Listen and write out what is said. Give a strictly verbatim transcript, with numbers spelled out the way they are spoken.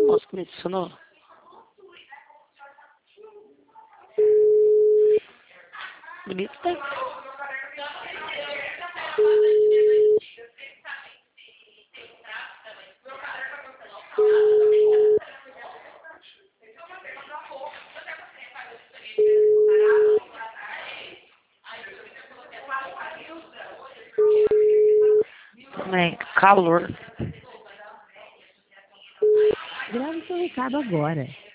posso comer isso, não. Bonito, tá? Também, calor. Grave seu recado agora.